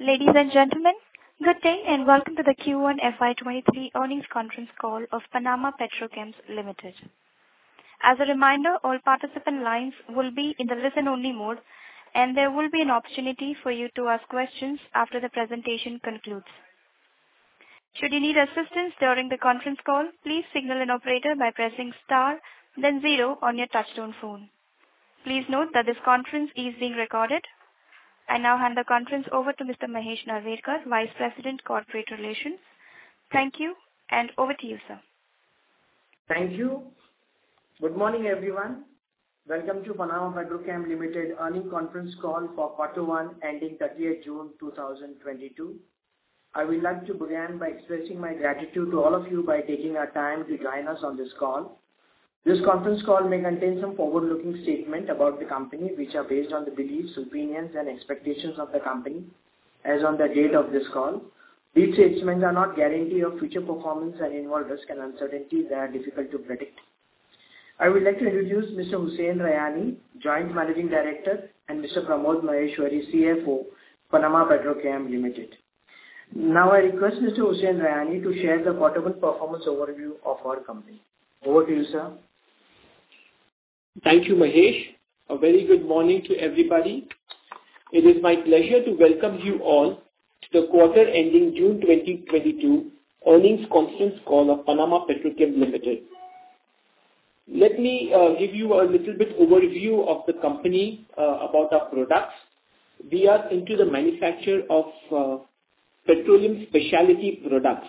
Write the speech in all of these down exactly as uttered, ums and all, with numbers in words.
Ladies and gentlemen, good day and welcome to the Q one F Y twenty-three earnings conference call of Panama Petrochemicals Limited. As a reminder, all participant lines will be in the listen-only mode, and there will be an opportunity for you to ask questions after the presentation concludes. Should you need assistance during the conference call, please signal an operator by pressing star, then zero on your touchtone phone. Please note that this conference is being recorded. I now hand the conference over to Mister Mahesh Narvedkar, Vice President, Corporate Relations. Thank you, and over to you, sir. Thank you. Good morning, everyone. Welcome to Panama Petrochemicals Limited earnings conference call for quarter one ending thirtieth June two thousand twenty-two. I would like to begin by expressing my gratitude to all of you by taking our time to join us on this call. This conference call may contain some forward-looking statements about the company which are based on the beliefs, opinions and expectations of the company as on the date of this call. These statements are not guarantee of future performance and involve risk and uncertainties that are difficult to predict. I would like to introduce Mister Hussain Rayani, Joint Managing Director, and Mister Pramod Maheshwari, C F O, Panama Petrochemicals Limited. Now I request Mister Hussain Rayani to share the quarter one performance overview of our company. Over to you, sir. Thank you, Mahesh. A very good morning to everybody. It is my pleasure to welcome you all to the quarter ending June twenty twenty-two earnings conference call of Panama Petrochemicals Limited. Let me uh, give you a little bit overview of the company uh, about our products. We are into the manufacture of uh, petroleum specialty products.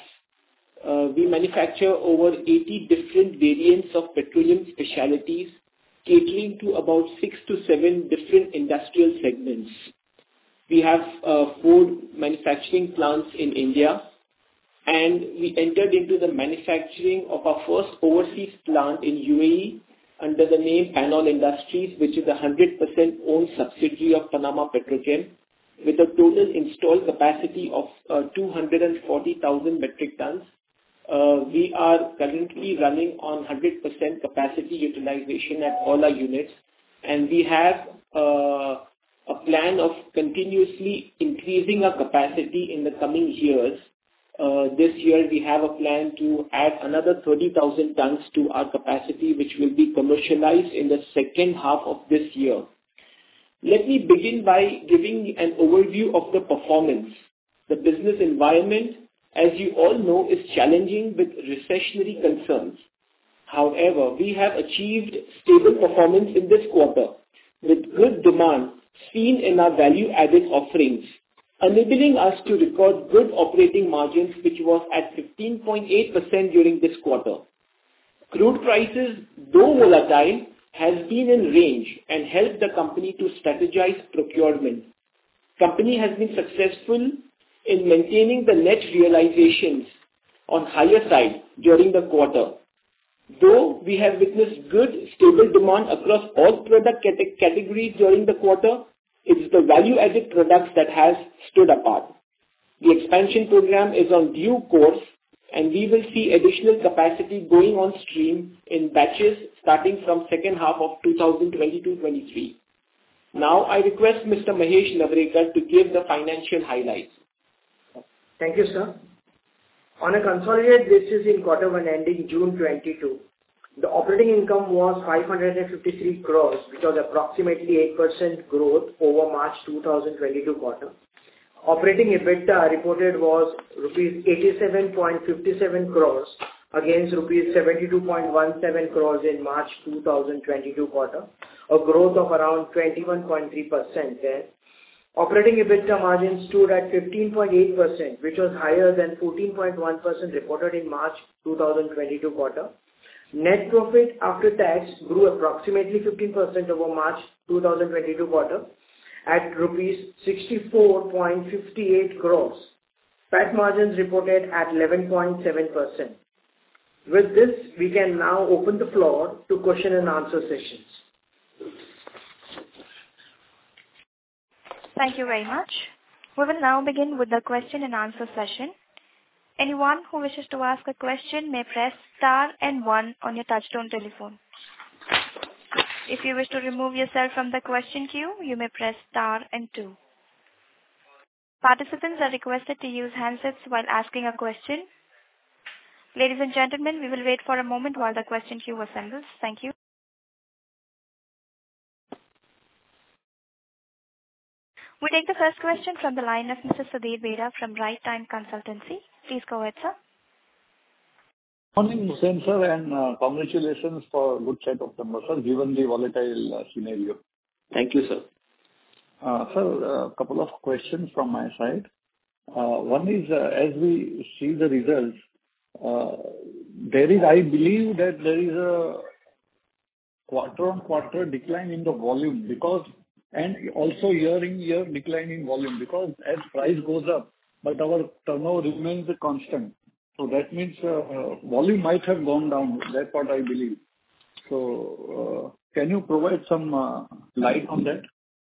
Uh, we manufacture over eighty different variants of petroleum specialties, catering to about six to seven different industrial segments. We have uh, four manufacturing plants in India, and we entered into the manufacturing of our first overseas plant in U A E under the name Panol Industries, which is a one hundred percent owned subsidiary of Panama Petrochemicals, with a total installed capacity of uh, two hundred forty thousand metric tons. Uh, we are currently running on one hundred percent capacity utilization at all our units, and we have uh, a plan of continuously increasing our capacity in the coming years. Uh, this year we have a plan to add another thirty thousand tons to our capacity, which will be commercialized in the second half of this year. Let me begin by giving an overview of the performance. The business environment, as you all know, is challenging with recessionary concerns. However, we have achieved stable performance in this quarter with good demand seen in our value-added offerings, enabling us to record good operating margins, which was at fifteen point eight percent during this quarter. Crude prices, though volatile, has been in range and helped the company to strategize procurement. Company has been successful in maintaining the net realizations on higher side during the quarter. Though we have witnessed good, stable demand across all product cate- categories during the quarter, it is the value-added products that has stood apart. The expansion program is on due course, and we will see additional capacity going on stream in batches starting from second half of two thousand twenty-two twenty-three. Now I request Mister Mahesh Narvedkar to give the financial highlights. Thank you, sir. On a consolidated basis in quarter one ending June twenty-two, the operating income was five hundred fifty-three crores, which was approximately eight percent growth over March two thousand twenty-two quarter. Operating EBITDA reported was rupees eighty-seven point five seven crores against rupees seventy-two point one seven crores in March two thousand twenty-two quarter, a growth of around twenty-one point three percent there. Operating EBITDA margin stood at fifteen point eight percent, which was higher than fourteen point one percent reported in March two thousand twenty-two quarter. Net profit after tax grew approximately fifteen percent over March two thousand twenty-two quarter at rupees sixty-four point five eight crores. P A T margins reported at eleven point seven percent. With this, we can now open the floor to question and answer sessions. Thank you very much. We will now begin with the question and answer session. Anyone who wishes to ask a question may press star and one on your touchtone telephone. If you wish to remove yourself from the question queue, you may press star and two. Participants are requested to use handsets while asking a question. Ladies and gentlemen, we will wait for a moment while the question queue assembles. Thank you. We take the first question from the line of Mister Sudhir Bera from Right Time Consultancy. Please go ahead, sir. Morning, Hussain sir, and uh, congratulations for a good set of numbers, sir, given the volatile uh, scenario. Thank you, sir. Uh, sir, a couple of questions from my side. Uh, one is, uh, as we see the results, uh, there is, I believe that there is a quarter-on-quarter decline in the volume because, and also year-in-year decline in volume because as price goes up, but our turnover remains constant. So that means uh, volume might have gone down. That's what I believe. So uh, can you provide some uh, light on that?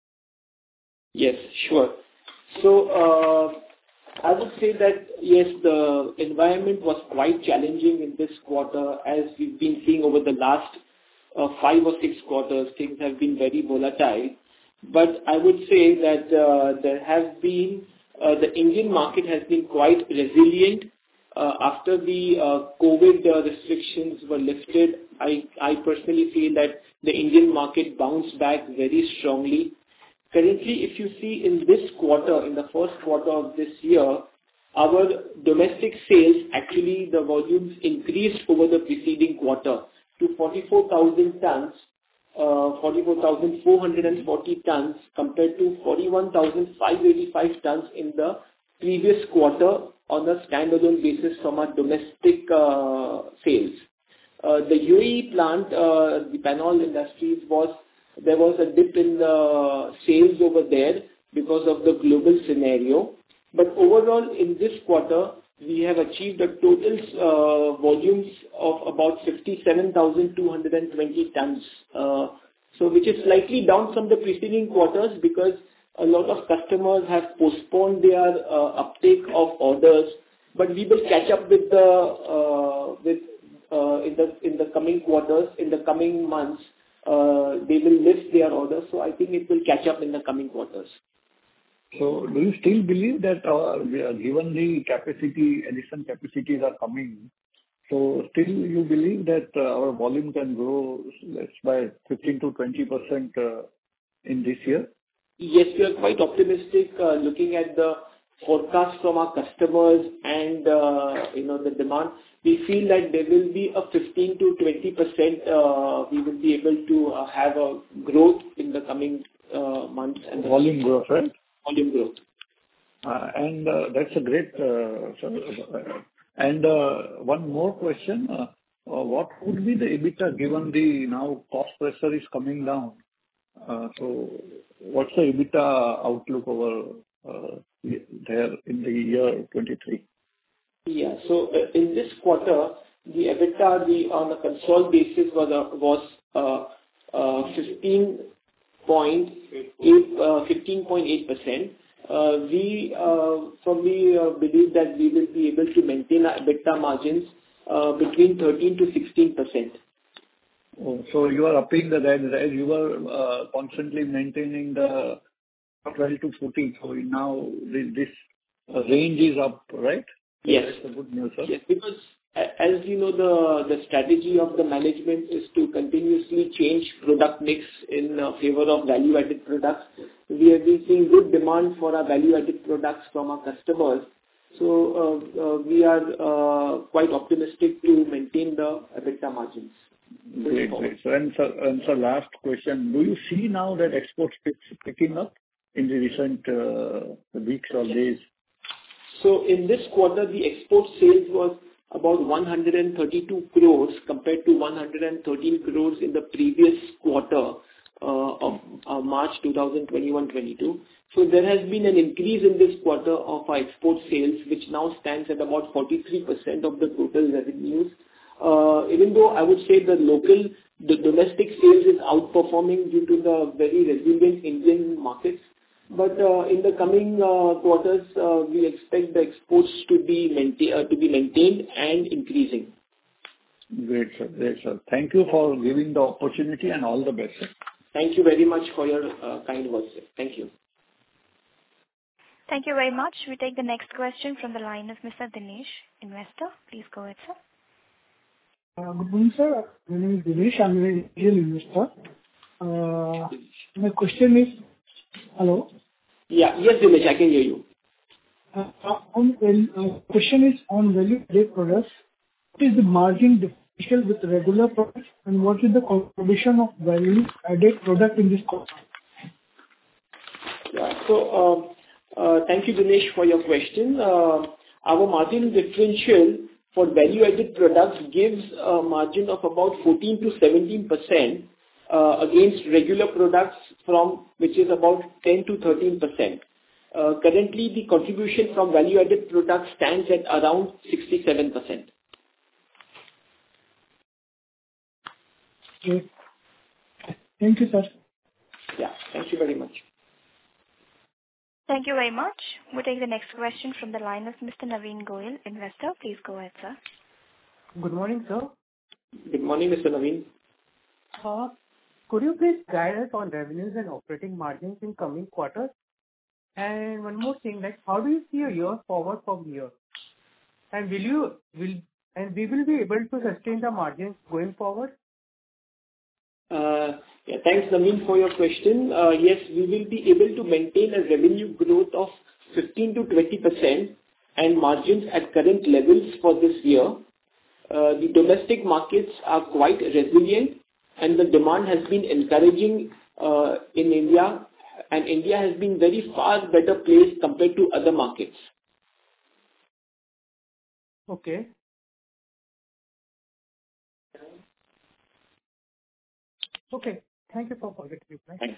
Yes, sure. So uh, I would say that yes, the environment was quite challenging in this quarter, as we've been seeing over the last uh, five or six quarters. Things have been very volatile. But I would say that uh, there has been uh, the Indian market has been quite resilient. Uh, after the uh, COVID uh, restrictions were lifted, I, I personally feel that the Indian market bounced back very strongly. Currently, if you see in this quarter, in the first quarter of this year, our domestic sales, actually the volumes increased over the preceding quarter to forty-four thousand tons, uh, forty-four thousand four hundred forty tons compared to forty-one thousand five hundred eighty-five tons in the previous quarter on a standalone basis from our domestic uh, sales. Uh, the U A E plant, uh, the Panol Industries, was there was a dip in the sales over there because of the global scenario. But overall, in this quarter, we have achieved a total uh, volumes of about fifty-seven thousand two hundred twenty tons. Uh, so which is slightly down from the preceding quarters because a lot of customers have postponed their uh, uptake of orders, but we will catch up with the uh, with uh, in the in the coming quarters, in the coming months. Uh, they will lift their orders, so I think it will catch up in the coming quarters. So, do you still believe that uh, given the capacity addition capacities are coming, so still you believe that uh, our volume can grow, let's by fifteen to twenty percent uh, in this year? Yes, we are quite optimistic uh, looking at the forecast from our customers and uh, you know the demand. We feel that there will be a fifteen to twenty percent uh, we will be able to uh, have a growth in the coming uh, months. And volume growth, right? Volume growth. Uh, and uh, that's a great, uh, sir. And uh, one more question. Uh, uh, what would be the EBITDA given the now cost pressure is coming down? Uh, so what's the EBITDA outlook over uh, there in the year twenty-three? Yeah. So uh, in this quarter, the EBITDA the, on a consolidated basis was uh, was uh, uh, fifteen point eight percent. Uh, we uh, firmly uh, believe that we will be able to maintain our EBITDA margins uh, between thirteen to sixteen percent. Oh, so you are upping the guidance as you were uh, constantly maintaining the twelve to fourteen. So now this, this uh, range is up, right? Yes. That's a good news, sir. Yes, because a- as you know, the the strategy of the management is to continuously change product mix in uh, favor of value-added products. We have been seeing good demand for our value-added products from our customers. So uh, uh, we are uh, quite optimistic to maintain the EBITDA margins. Great, great. So, and sir, and sir, last question: do you see now that exports pick, picking up in the recent uh, weeks or days? So in this quarter, the export sales was about one hundred thirty-two crores compared to one hundred thirteen crores in the previous quarter uh, of uh, March twenty twenty-one twenty-two. So there has been an increase in this quarter of our export sales, which now stands at about forty-three percent of the total revenues. Uh, even though I would say the local, the domestic sales is outperforming due to the very resilient Indian markets. But uh, in the coming uh, quarters, uh, we expect the exports to be maintain, uh, to be maintained and increasing. Great, sir. Great, sir. Thank you for giving the opportunity and all the best, sir. Thank you very much for your uh, kind words, sir. Thank you. Thank you very much. We take the next question from the line of Mister Dinesh, investor. Please go ahead, sir. Uh, Good morning, sir. My name is Dinesh. I'm an angel investor. Uh, My question is, hello? Yeah. Yes, Dinesh, I can hear you. Uh, on well, uh, question is on value-added products. What is the margin differential with regular products, and what is the contribution of value-added product in this cost? Yeah. So, um, uh, thank you, Dinesh, for your question. Uh, Our margin differential for value-added products gives a margin of about fourteen to seventeen percent uh, against regular products from which is about ten to thirteen percent. Uh, Currently, the contribution from value-added products stands at around sixty-seven percent. Okay. Thank you, sir. Yeah. Thank you very much. Thank you very much. We'll take the next question from the line of Mister Naveen Goyal, investor. Please go ahead, sir. Good morning, sir. Good morning, Mister Naveen. Uh, Could you please guide us on revenues and operating margins in coming quarters? And one more thing, like, how do you see a year forward from here? And will you will and we will be able to sustain the margins going forward? Uh, Yeah, thanks, Naveen, for your question. Uh, Yes, we will be able to maintain a revenue growth of fifteen to twenty percent and margins at current levels for this year. Uh, The domestic markets are quite resilient, and the demand has been encouraging uh, in India, and India has been very far better placed compared to other markets. Okay. Okay. Thank you for positive reply. Thanks.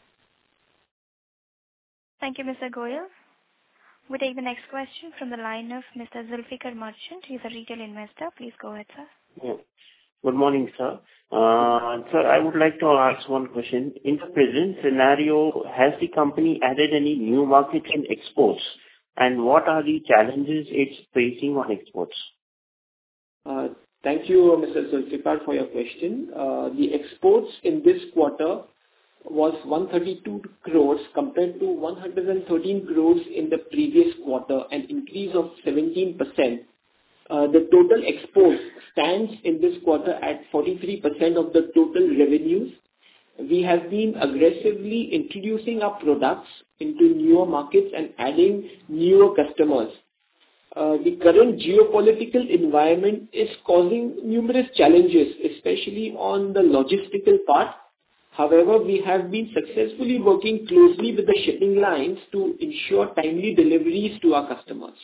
Thank you, Mister Goyal. We take the next question from the line of Mister Zulfikar Merchant. He's a retail investor. Please go ahead, sir. Yeah. Good morning, sir. Uh, Sir, I would like to ask one question. In the present scenario, has the company added any new markets in exports? And what are the challenges it's facing on exports? Uh, Thank you, Mister Zulfikar, for your question. Uh, The exports in this quarter was one hundred thirty-two crores compared to one hundred thirteen crores in the previous quarter, an increase of seventeen percent. Uh, The total exports stands in this quarter at forty-three percent of the total revenues. We have been aggressively introducing our products into newer markets and adding newer customers. Uh, the current geopolitical environment is causing numerous challenges, especially on the logistical part. However, we have been successfully working closely with the shipping lines to ensure timely deliveries to our customers.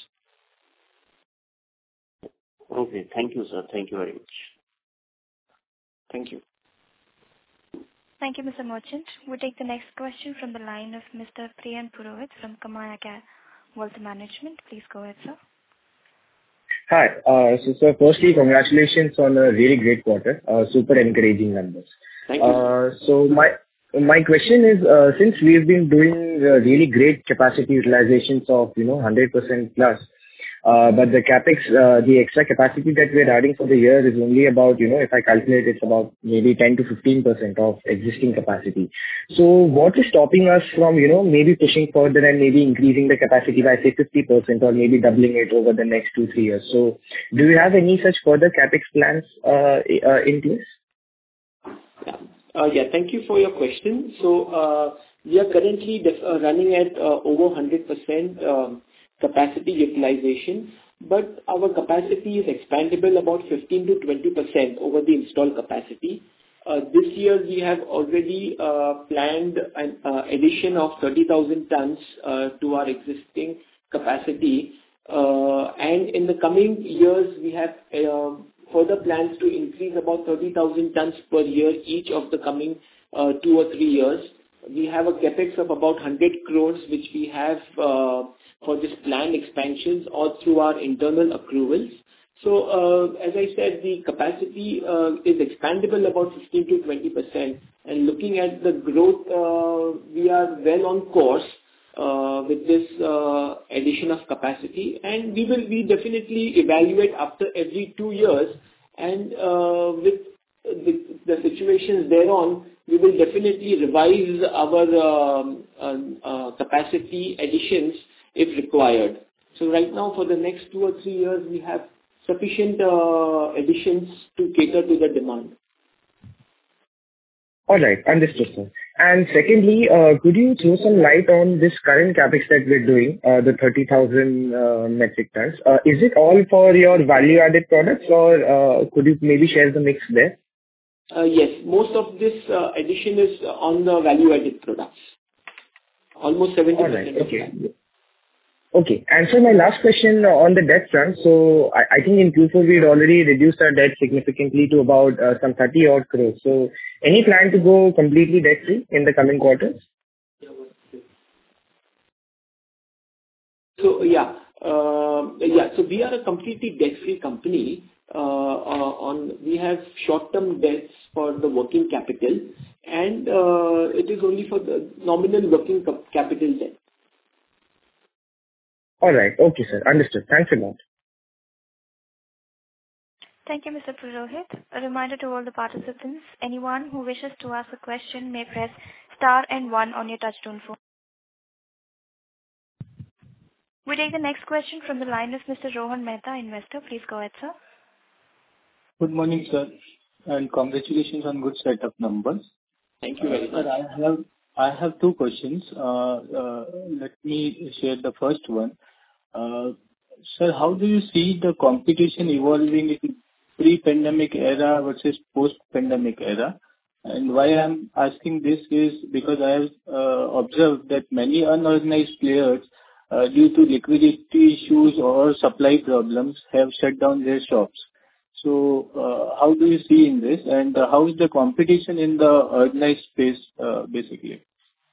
Okay. Thank you, sir. Thank you very much. Thank you. Thank you, Mister Merchant. We take the next question from the line of Mister Priyan Purohit from Kamaya Wealth Management. Please go ahead, sir. Hi. Uh, so, sir, firstly, congratulations on a really great quarter. Uh, super encouraging numbers. Thank you. Uh, so my my question is, uh, since we've been doing uh, really great capacity utilizations of you know one hundred percent plus, uh, but the capex, uh, the extra capacity that we're adding for the year is only about you know if I calculate it's about maybe ten to fifteen percent of existing capacity. So what is stopping us from you know maybe pushing further and maybe increasing the capacity by say fifty percent or maybe doubling it over the next two three years? So do you have any such further capex plans uh, uh, in place? Yeah. Uh, yeah, thank you for your question. So, uh, we are currently def- uh, running at uh, over one hundred percent um, capacity utilization, but our capacity is expandable about fifteen to twenty percent over the installed capacity. Uh, This year, we have already uh, planned an uh, addition of thirty thousand tons uh, to our existing capacity. Uh, And in the coming years, we have uh, further plans to increase about thirty thousand tons per year each of the coming uh, two or three years. We have a capex of about one hundred crores, which we have uh, for this planned expansions or through our internal accruals. So, uh, as I said, the capacity uh, is expandable about fifteen to twenty percent. And looking at the growth, uh, we are well on course uh, with this uh, addition of capacity. And we will we definitely evaluate after every two years. And uh, with the, the situations thereon, we will definitely revise our um, uh, uh, capacity additions if required. So right now, for the next two or three years, we have sufficient uh, additions to cater to the demand. All right. Understood, sir. And secondly, uh, could you throw some light on this current CapEx that we're doing, uh, the thirty thousand uh, metric tons? Uh, Is it all for your value-added products, or uh, could you maybe share the mix there? Uh, Yes, most of this uh, addition is on the value-added products. Almost seventy percent. All right. of Okay. that. Okay. And so my last question on the debt front. So I I think in Q four, we'd already reduced our debt significantly to about uh, some thirty odd crores. So any plan to go completely debt-free in the coming quarters? So yeah, uh, yeah. So we are a completely debt-free company. Uh, uh, on we have short-term debts for the working capital, and uh, it is only for the nominal working cap- capital debt. All right. Okay, sir. Understood. Thanks a lot. Thank you, Mister Purohit. A reminder to all the participants, anyone who wishes to ask a question may press star and one on your touchtone phone. We take the next question from the line of Mister Rohan Mehta, investor. Please go ahead, sir. Good morning, sir, and congratulations on good set of numbers. Thank you very much. Sir, I have I have two questions. Uh, uh, Let me share the first one. Uh, Sir, how do you see the competition evolving in pre-pandemic era versus post-pandemic era? And why I'm asking this is because I have uh, observed that many unorganized players, uh, due to liquidity issues or supply problems, have shut down their shops. So, uh, how do you see in this, and uh, how is the competition in the organized space, uh, basically?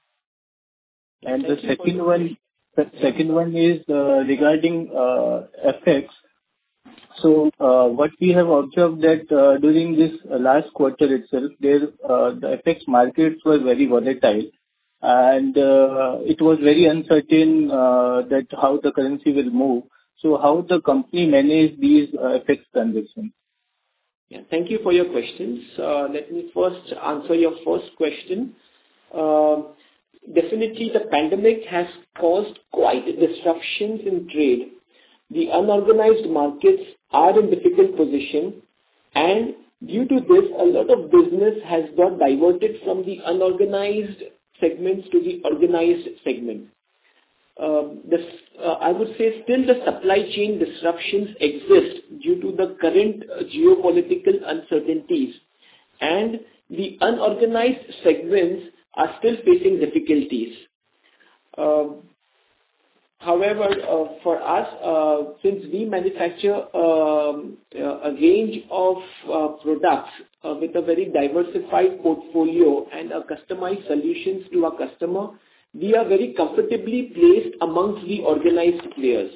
And the second one, the second one is uh, regarding uh, F X. So, uh, what we have observed that uh, during this uh, last quarter itself, there uh, the F X markets were very volatile, and uh, it was very uncertain uh, that how the currency will move. So, how the company manage these uh, F X transactions? Yeah, thank you for your questions. Uh, Let me first answer your first question. Uh, Definitely, the pandemic has caused quite disruptions in trade. The unorganized markets are in difficult position, and due to this, a lot of business has got diverted from the unorganized segments to the organized segment. Uh, this, uh, I would say still the supply chain disruptions exist due to the current uh, geopolitical uncertainties, and the unorganized segments are still facing difficulties. Uh, however, uh, for us, uh, since we manufacture um, a range of uh, products uh, with a very diversified portfolio and a customized solutions to our customer, we are very comfortably placed amongst the organized players.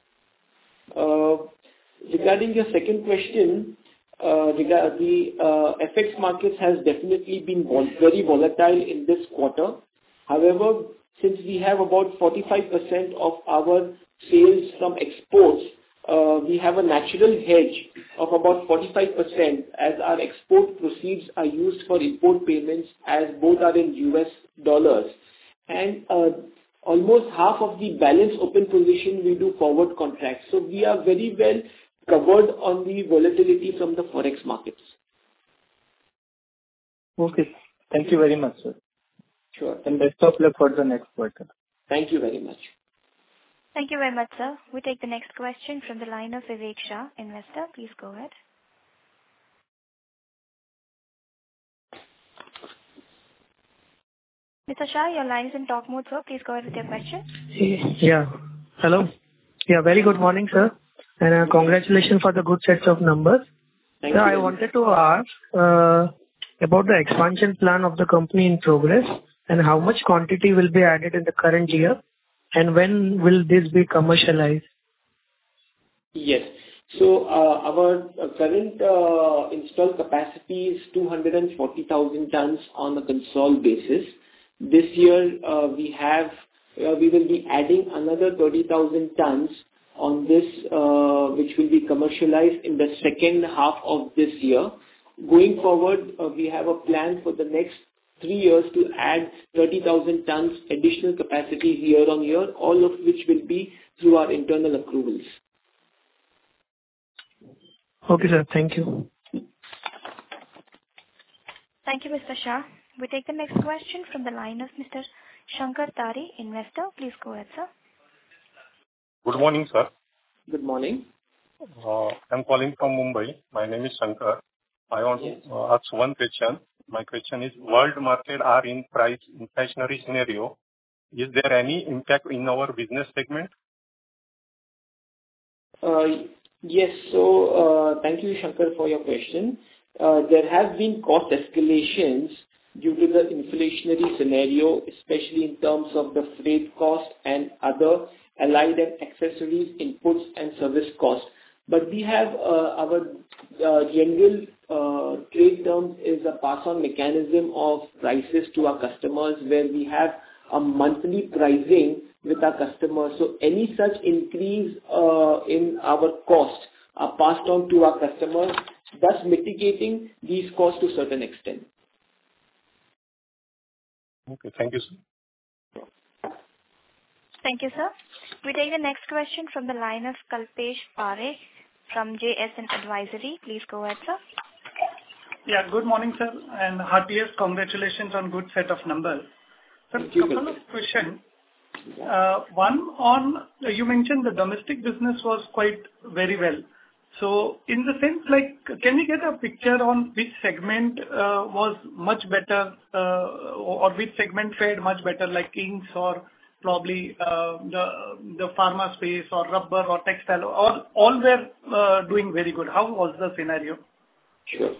Uh, regarding your second question, uh, regard the uh, F X markets has definitely been vol- very volatile in this quarter. However, since we have about forty-five percent of our sales from exports, uh, we have a natural hedge of about forty-five percent as our export proceeds are used for import payments as both are in U S dollars. And uh, almost half of the balance open position we do forward contracts. So we are very well covered on the volatility from the forex markets. Okay. Thank you very much, sir. Sure. And best of luck for the next quarter. Thank you very much. Thank you very much, sir. We take the next question from the line of Vivek Shah, investor. Please go ahead. Mister Shah, your line is in talk mode, sir. Please go ahead with your question. Yeah. Hello. Yeah, very good morning, sir. And uh, congratulations for the good sets of numbers. Thank Sir, you. I wanted to ask uh, about the expansion plan of the company in progress and how much quantity will be added in the current year and when will this be commercialized? Yes. So uh, our uh, current uh, installed capacity is two hundred forty thousand tons on a consolidated basis. This year uh, we have uh, we will be adding another thirty thousand tons on this, uh, which will be commercialized in the second half of this year. Going forward, uh, we have a plan for the next three years to add thirty thousand tons additional capacity year on year, all of which will be through our internal accruals. Okay, sir. Thank you. Thank you, Mister Shah. We take the next question from the line of Mister Shankar Tari, investor. Please go ahead, sir. Good morning, sir. Good morning. Uh, I'm calling from Mumbai. My name is Shankar. I want Yes. to uh, ask one question. My question is, world market are in price inflationary scenario. Is there any impact in our business segment? Uh, yes. So, uh, thank you, Shankar, for your question. Uh, there have been cost escalations due to the inflationary scenario, especially in terms of the freight cost and other allied and accessories, inputs and service costs. But we have uh, our uh, general uh, trade terms is a pass-on mechanism of prices to our customers, where we have a monthly pricing with our customers. So any such increase uh, in our costs are passed on to our customers, thus mitigating these costs to a certain extent. Okay, thank you, sir. Thank you, sir. We take the next question from the line of Kalpesh Parekh from J S N Advisory. Please go ahead, sir. Yeah, good morning, sir, and heartiest congratulations on good set of numbers. Sir, Thank you, couple of questions. Uh, one on, you mentioned the domestic business was quite very well. So in the sense, like, can we get a picture on which segment uh, was much better, uh, or which segment fared much better, like inks or probably uh, the the pharma space or rubber or textile, or all were uh, doing very good? How was the scenario? Sure.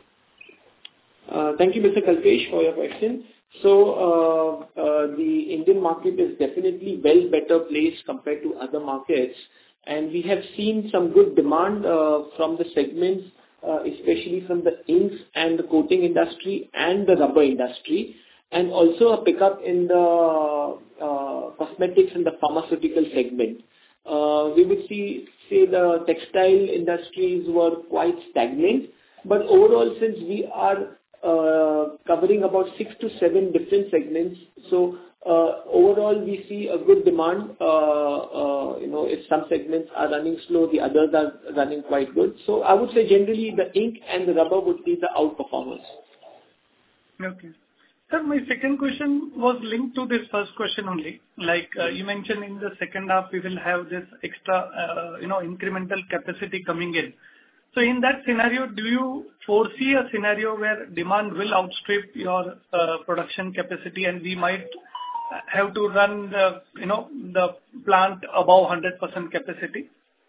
Uh, Thank you, Mister Kalpesh, for your question. So, uh, uh, the Indian market is definitely well better placed compared to other markets, and we have seen some good demand uh, from the segments, uh, especially from the inks and the coating industry and the rubber industry, and also a pickup in the uh, cosmetics and the pharmaceutical segment. Uh, we would see, say, the textile industries were quite stagnant, but overall, since we are uh, covering about six to seven different segments, so uh, overall we see a good demand. Uh, uh, you know, if some segments are running slow, the others are running quite good. So I would say generally the ink and the rubber would be the outperformers. Okay. Sir, my second question was linked to this first question only. Like uh, you mentioned, in the second half we will have this extra, uh, you know, incremental capacity coming in. So in that scenario, do you foresee a scenario where demand will outstrip your uh, production capacity, and we might have to run the, you know, the plant above one hundred percent capacity?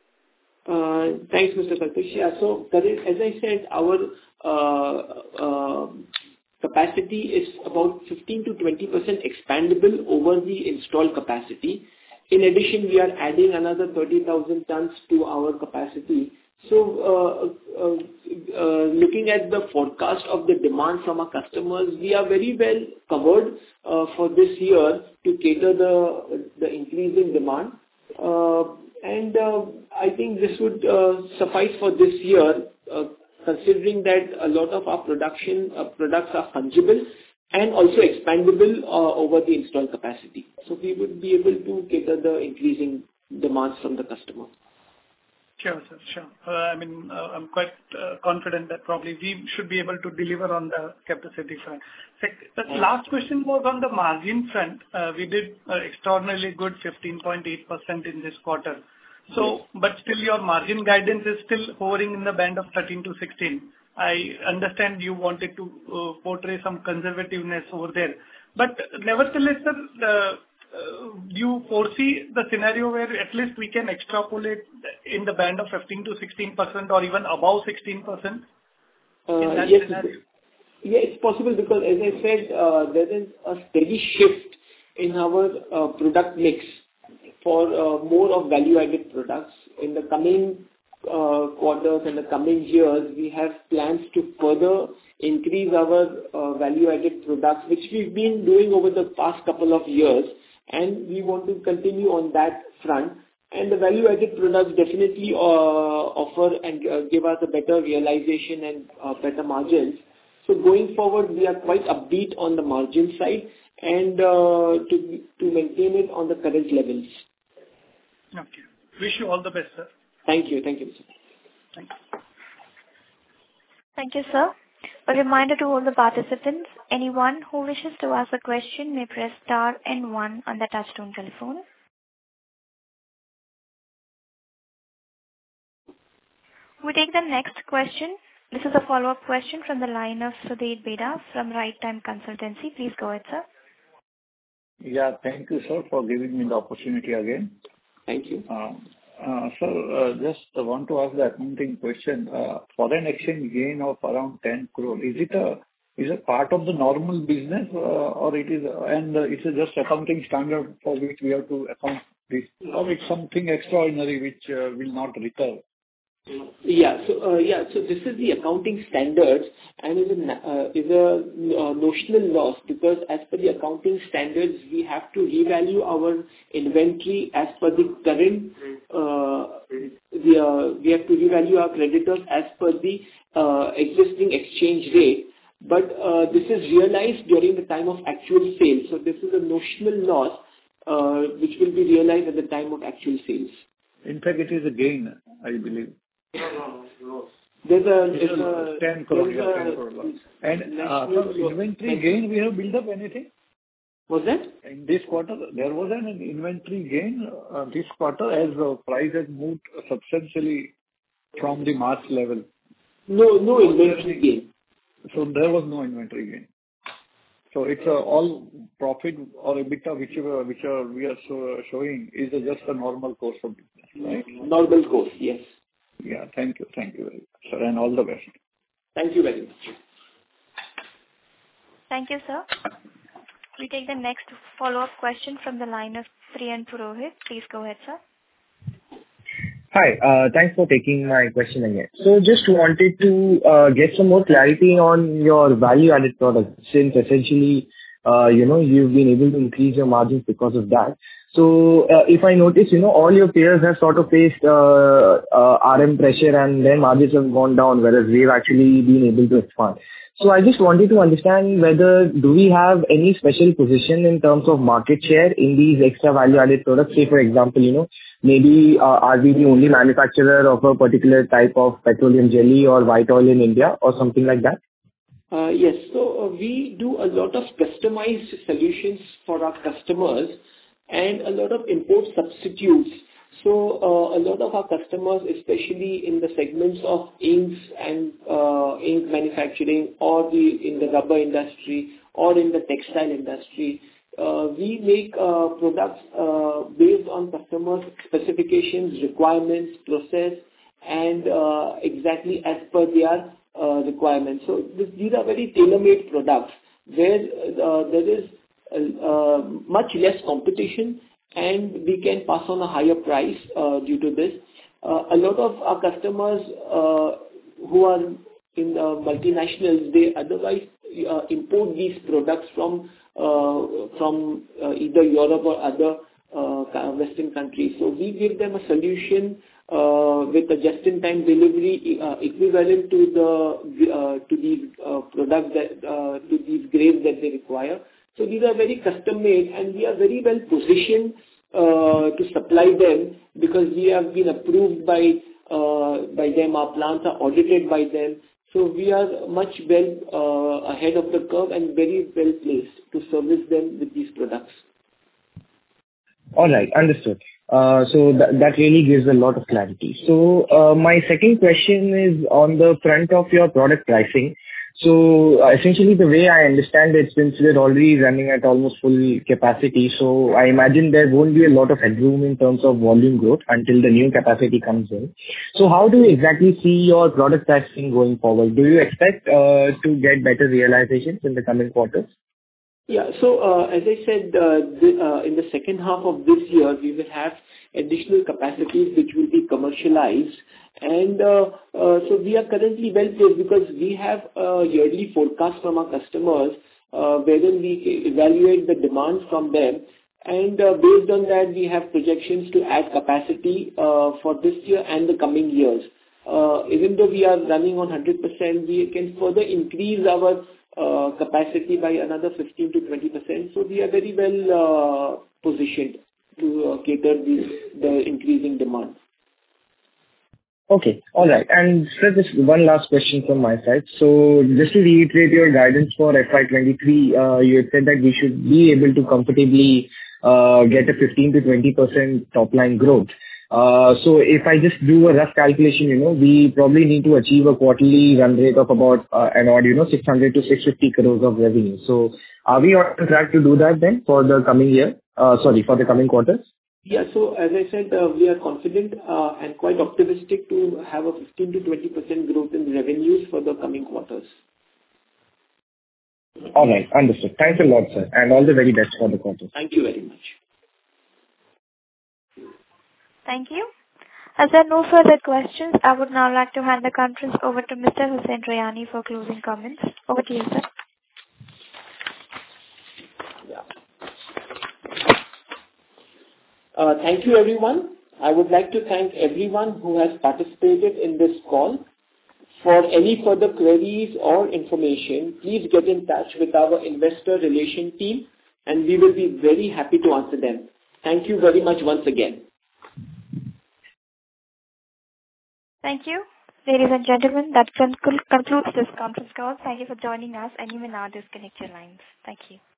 Uh, Thanks, Mister Kalpesh. Yeah, so that is, as I said, our uh, uh, capacity is about fifteen to twenty percent expandable over the installed capacity. In addition, we are adding another thirty thousand tons to our capacity. So, uh, uh, uh, looking at the forecast of the demand from our customers, we are very well covered uh, for this year to cater the the increasing demand. Uh, and uh, I think this would uh, suffice for this year, uh, considering that a lot of our production uh, products are fungible and also expandable uh, over the installed capacity. So we would be able to cater the increasing demands from the customer. Sure, sir. Sure. Uh, I mean, uh, I'm quite uh, confident that probably we should be able to deliver on the capacity front. Sec- the last question was on the margin front. Uh, we did uh, extraordinarily good fifteen point eight percent in this quarter. So, but still your margin guidance is still hovering in the band of thirteen to sixteen. I understand you wanted to uh, portray some conservativeness over there. But nevertheless, sir, the Uh, do you foresee the scenario where at least we can extrapolate in the band of fifteen to sixteen percent or even above sixteen percent in Uh, that yes, scenario? Yeah, it's possible because, as I said, uh, there is a steady shift in our uh, product mix for uh, more of value-added products. In the coming uh, quarters and the coming years, we have plans to further increase our uh, value-added products, which we've been doing over the past couple of years. And we want to continue on that front. And the value-added products definitely uh, offer and uh, give us a better realization and uh, better margins. So going forward, we are quite upbeat on the margin side and uh, to to maintain it on the current levels. Okay. Wish you all the best, sir. Thank you. Thank you, sir. Thank you. Thank you, sir. A reminder to all the participants, anyone who wishes to ask a question may press star and one on the touchtone telephone. We take the next question. This is a follow-up question from the line of Sudhir Beda from Right Time Consultancy. Please go ahead, sir. Yeah, thank you, sir, for giving me the opportunity again. Thank you. Uh, uh, Sir, uh, just want to ask the accounting question. Uh, Foreign exchange gain of around ten crore, is it a is a part of the normal business, uh, or it is, and uh, it's a just accounting standard for which we have to account this, or it's something extraordinary which uh, will not recur? Yeah. So, uh, yeah, so this is the accounting standards and is a na- uh, is a uh, notional loss, because as per the accounting standards, we have to revalue our inventory as per the current, uh, the, uh, we have to revalue our creditors as per the uh, existing exchange rate. But uh, this is realized during the time of actual sales. So this is a notional loss, uh, which will be realized at the time of actual sales. In fact, it is a gain, I believe. There's a, It's there's a a ten crore, there's yeah, a ten crore loss. And uh, national- so inventory gain, we have built up anything? Was that? In this quarter, there was an inventory gain uh, this quarter as the price has moved substantially from the March level. No, no inventory gain. So there was no inventory gain. So it's uh, all profit or EBITDA, whichever which are we are so, showing is uh, just a normal course of business, right? Normal course, yes. Yeah, thank you. Thank you very much, sir, and all the best. Thank you very much. Thank you, sir. We take the next follow-up question from the line of Priyan Purohit. Please go ahead, sir. Hi, uh, thanks for taking my question again. So just wanted to uh, get some more clarity on your value-added products, since essentially, uh, you know, you've been able to increase your margins because of that. So uh, if I notice, you know, all your peers have sort of faced uh, uh, R M pressure and their margins have gone down, whereas we've actually been able to expand. So I just wanted to understand whether do we have any special position in terms of market share in these extra value-added products? Say, for example, you know, maybe uh, are we the only manufacturer of a particular type of petroleum jelly or white oil in India or something like that? Uh, yes, so uh, we do a lot of customized solutions for our customers and a lot of import substitutes. So uh, a lot of our customers, especially in the segments of inks and uh, ink manufacturing, or the in the rubber industry, or in the textile industry, uh, we make uh, products uh, based on customers' specifications, requirements, process, and uh, exactly as per their uh, requirements. So this, these are very tailor-made products where uh, there is uh, uh, much less competition, and we can pass on a higher price uh, due to this. Uh, a lot of our customers uh, who are in uh, multinationals, they otherwise uh, import these products from uh, from uh, either Europe or other uh, Western countries. So we give them a solution uh, with a just-in-time delivery uh, equivalent to the uh, to these uh, products that uh, to these grades that they require. So these are very custom-made, and we are very well positioned uh, to supply them because we have been approved by uh, by them. Our plants are audited by them. So we are much well uh, ahead of the curve and very well placed to service them with these products. All right, understood. Uh, so th- that really gives a lot of clarity. So uh, my second question is on the front of your product pricing. So uh, essentially the way I understand it, since we're already running at almost full capacity, so I imagine there won't be a lot of headroom in terms of volume growth until the new capacity comes in. So how do you exactly see your product pricing going forward? Do you expect uh, to get better realizations in the coming quarters? Yeah. So, uh, as I said, uh, the, uh, in the second half of this year, we will have additional capacities which will be commercialized. And uh, uh, so we are currently well placed because we have a yearly forecast from our customers, uh, wherein we evaluate the demand from them. And uh, based on that, we have projections to add capacity uh, for this year and the coming years. uh, even though we are running on one hundred percent, we can further increase our uh, capacity by another fifteen to twenty percent. So we are very well uh, positioned to uh, cater the, the increasing demand. Okay. All right. And sir, just one last question from my side. So just to reiterate your guidance for F Y twenty-three, uh, you had said that we should be able to comfortably uh, get a fifteen to twenty percent top line growth. Uh, so if I just do a rough calculation, you know, we probably need to achieve a quarterly run rate of about uh, an odd, you know, six hundred to six hundred fifty crores of revenue. So are we on track to do that then for the coming year? Uh, sorry, for the coming quarters? Yeah. So as I said, uh, we are confident uh, and quite optimistic to have a fifteen to twenty percent growth in revenues for the coming quarters. All right. Understood. Thanks a lot, sir, and all the very best for the quarter. Thank you very much. Thank you. As there are no further questions, I would now like to hand the conference over to Mister Hussain Rayani for closing comments. Over to you, sir. Yeah. Uh, thank you, everyone. I would like to thank everyone who has participated in this call. For any further queries or information, please get in touch with our investor relation team, and we will be very happy to answer them. Thank you very much once again. Thank you. Ladies and gentlemen, that concludes this conference call. Thank you for joining us, and you may now disconnect your lines. Thank you.